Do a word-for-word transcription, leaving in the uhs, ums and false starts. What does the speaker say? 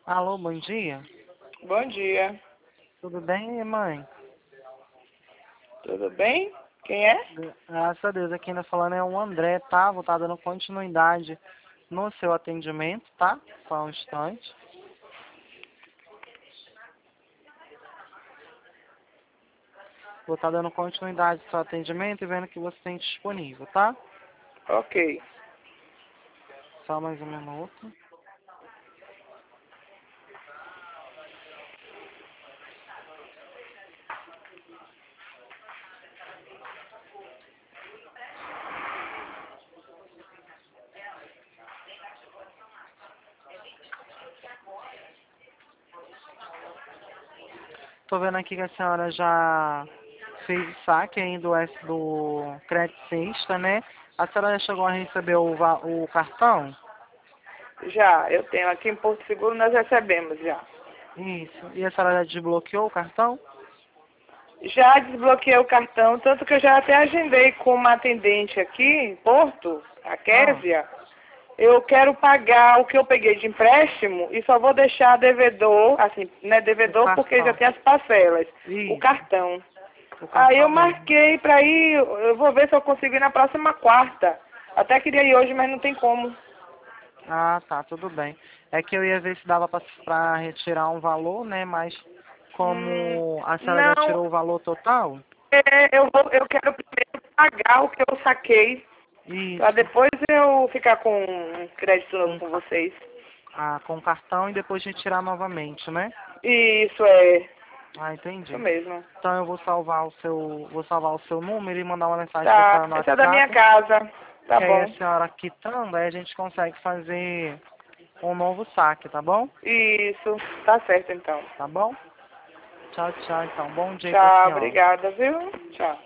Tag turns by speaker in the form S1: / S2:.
S1: Alô, bom dia.
S2: Bom dia.
S1: Tudo bem, mãe?
S2: Tudo bem? Quem é?
S1: Graças a Deus, aqui ainda falando é o André, tá? Vou estar dando continuidade no seu atendimento, tá? Só um instante. Vou estar dando continuidade no seu atendimento e vendo o que você tem disponível, tá?
S2: Ok.
S1: Só mais um minuto. Tô vendo aqui que a senhora já fez o saque aí do, S- do Crédito Sexta, né? A senhora já chegou a receber o, va- o cartão?
S2: Já, eu tenho aqui em Porto Seguro, nós recebemos já.
S1: Isso. E a senhora já desbloqueou o cartão?
S2: Já desbloqueei o cartão, tanto que eu já até agendei com uma atendente aqui em Porto, a
S1: Ah,
S2: Késia. Eu quero pagar o que eu peguei de empréstimo e só vou deixar devedor, assim, né,
S1: o
S2: devedor porque já
S1: cartão.
S2: tem as parcelas, o
S1: Isso.
S2: cartão.
S1: O
S2: Aí eu
S1: cartão mesmo.
S2: marquei pra ir, eu vou ver se eu consigo ir na próxima quarta. Até queria ir hoje, mas não tem como.
S1: Ah, tá, tudo bem. É que eu ia ver se dava pra, pra retirar um valor, né? Mas
S2: Hum,
S1: como a senhora já
S2: não,
S1: tirou o valor total?
S2: é, eu, vou, eu quero primeiro pagar o que eu saquei, pra
S1: Isso.
S2: depois eu ficar com um crédito novo
S1: Com,
S2: com
S1: ca-
S2: vocês.
S1: ah, com cartão e depois retirar novamente, né?
S2: Isso é,
S1: Ah,
S2: isso
S1: entendi.
S2: mesmo.
S1: Então eu vou salvar o seu, vou salvar o seu número e mandar uma mensagem pra
S2: Tá,
S1: senhora no
S2: esse é da minha
S1: WhatsApp,
S2: casa. Tá
S1: que aí a
S2: bom.
S1: senhora quitando, aí a gente consegue fazer um novo saque, tá bom?
S2: Isso, tá certo então.
S1: Tá bom? Tchau, tchau, então. Bom dia pra
S2: Tchau,
S1: senhora.
S2: obrigada, viu? Tchau.